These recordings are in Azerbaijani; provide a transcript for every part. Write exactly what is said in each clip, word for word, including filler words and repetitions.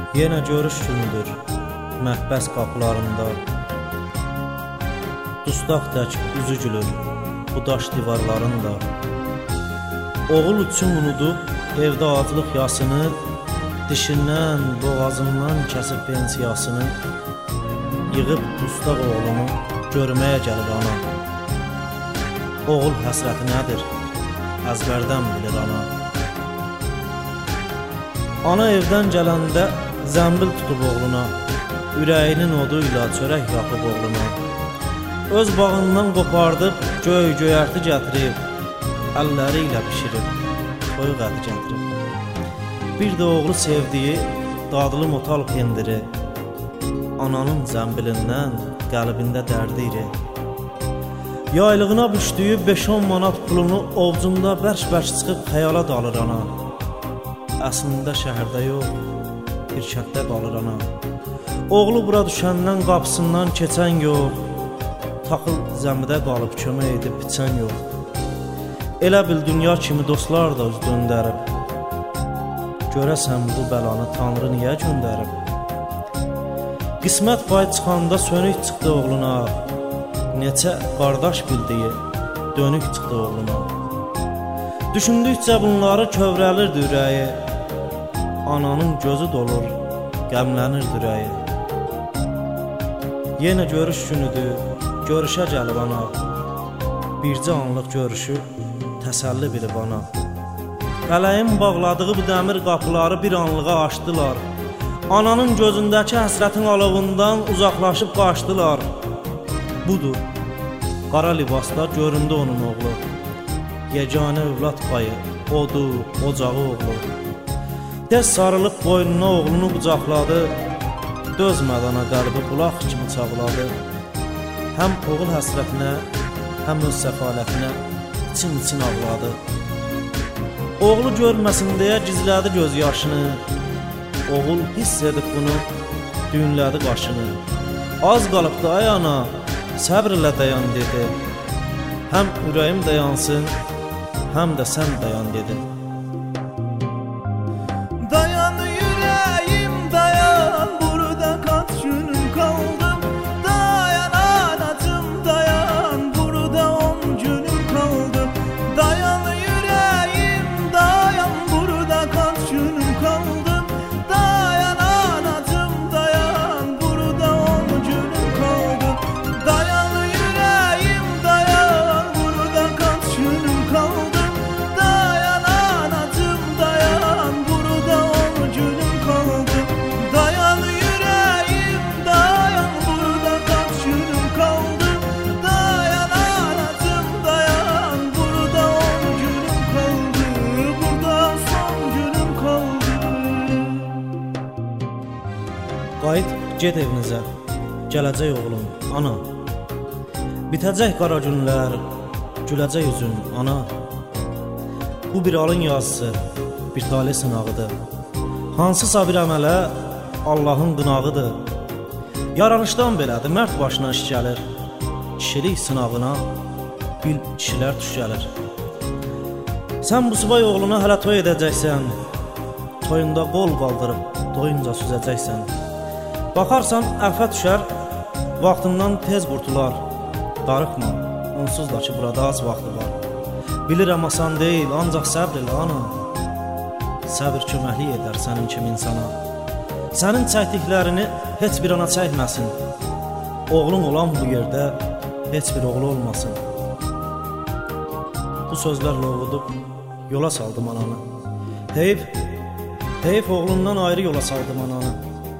Yenə görüş günüdür məhbəs qapılarında. Dustaq tək üzü gülür bu daş divarlarında. Oğul üçün unudub evdə aclıq yasını, dişindən, boğazından kəsib pensiyasını, yığıb dustaq oğlunu görməyə gəlir ana. Oğul həsrəti nədir? Əzbərdən bilir ana. Ana evdən gələndə zəmbil tutub oğluna, ürəyinin oduyla çörək yapıb oğluna. Öz bağından qopardıb göy göyərti gətirib, əlləri ilə pişirib, toyuq əti gətirib. Bir də oğlu sevdiyi dadlı motal pendiri, ananın zəmbilindən qəlbində dərdi iri. Yaylığına düşdüyü beş on manat pulunu ovcunda bərş-bərş çıxıb xəyala dalır ana. Əslində şəhərdə yox, bir kənddə qalır ana. Oğlu bura düşəndən qapısından keçən yox, taxıl zəmidə qalıb kömək edib biçən yox. Elə bil dünya kimi dostlar da üz döndərib. Görəsən bu bəlanı Tanrı niyə göndərib? Qismət pay çıxanda sönük çıxdı oğluna, neçə qardaş bildiyi dönük çıxdı oğluna. Düşündükcə bunları kövrəlirdi ürəyi, ananın gözü dolur, qəmlənirdi ürəyi. Yenə görüş günüdür, görüşə gəlib ana, bircə anlıq görüşü təsəlli bilib ana. Qələyin bağladığı bu dəmir qapıları bir anlığa açdılar. Ananın gözündəki həsrətin alovundan uzaqlaşıb qaçdılar. Budur, qara libasda göründü onun oğlu. Yeganə övlad payı, odu, ocağı oğlu. Tez sarılıb boynuna oğlunu qucaqladı, dözmədən qəlbi bulaq kimi çağladı. Həm oğul həsrətinə, həm öz səfalətinə için-için ağladı. Oğlu görməsin deyə gizlədi göz yaşını. Oğul hiss edib bunu, düyünlədi qaşını. Az qalıbdı ay ana, səbr ilə dayan dedi. Həm ürəyim dayansın, həm də sən dayan dedi. Dayan yüreğim dayan, burada kaç günüm kaldı. Dayan anacım dayan, burada on günüm kaldı. Dayan yüreğim dayan, burada kaç günüm kaldı. Dayan anacım dayan, burada on günüm kaldı. Dayan yüreğim dayan, burada kaç günüm kaldı. Dayan anacım dayan, burada on günüm kaldı. Dayan yüreğim dayan, burada kaç günüm kaldı. Dayan anacım dayan, burada on günüm kaldı. Burada son günüm kaldı. Qayıt, get evinizə, gələcək oğlum, ana. Bitəcək qara günlər, güləcək üzün, ana. Bu bir alın yazısı, bir talih sınağıdır. Hansısa bir əmələ Allahın qınağıdır. Yaranışdan belədir, mərd başına iş gəlir. Kişilik sınavına bil kişilər tuş gəlir. Sən bu subay oğluna hələ toy edəcəksən, toyunda qol qaldırıb doyunca süzəcəksən. Baxarsan əfə düşər, vaxtından tez qurtular. Darıxma, onsuz da ki burada az vaxtı var. Bilirəm asan deyil, ancaq səbr elə ana. Səbr köməklik edər sənin kimi insana. Sənin çəkdiklərini heç bir ana çəkməsin. Oğlun olan bu yerdə heç bir oğlu olmasın. Bu sözlərlə oğudub yola saldım ananı. Heyf, heyf oğlundan ayrı yola saldım ananı.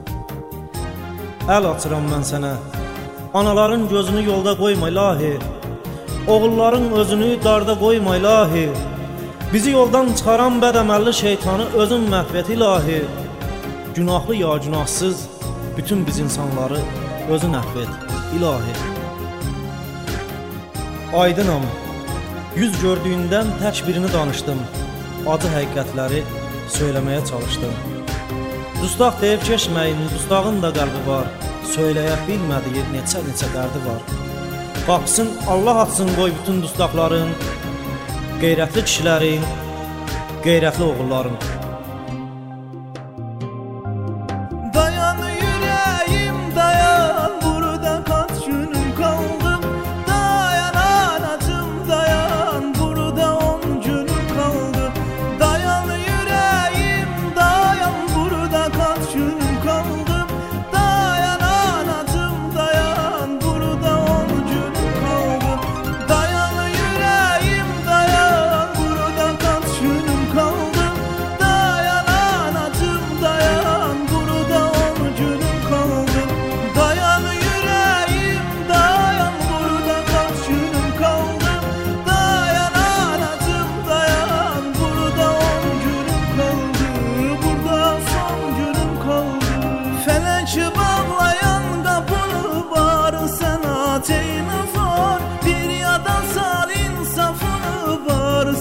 Əl açıram mən sənə, anaların gözünü yolda qoyma ilahi. Oğulların özünü darda qoyma ilahi. Bizi yoldan çıxaran bədəməlli şeytanı özün məhv et ilahi. Günahlı ya günahsız bütün biz insanları özün əfv et ilahi. Aydınam, yüz gördüyündən tək birini danışdım. Acı həqiqətləri söyləməyə çalışdım. Dustaq deyib keçməyin, dustağın da qəlbi var. Söyləyə bilmədiyi neçə-neçə dərdi var. Qapısın Allah açsın qoy bütün dustaqların, qeyrətli kişilərin, qeyrətli oğulların.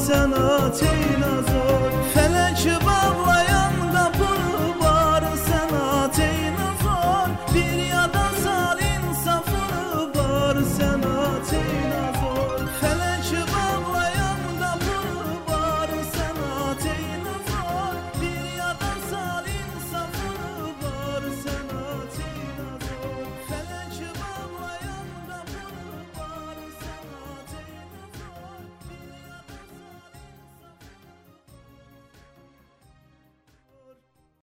sen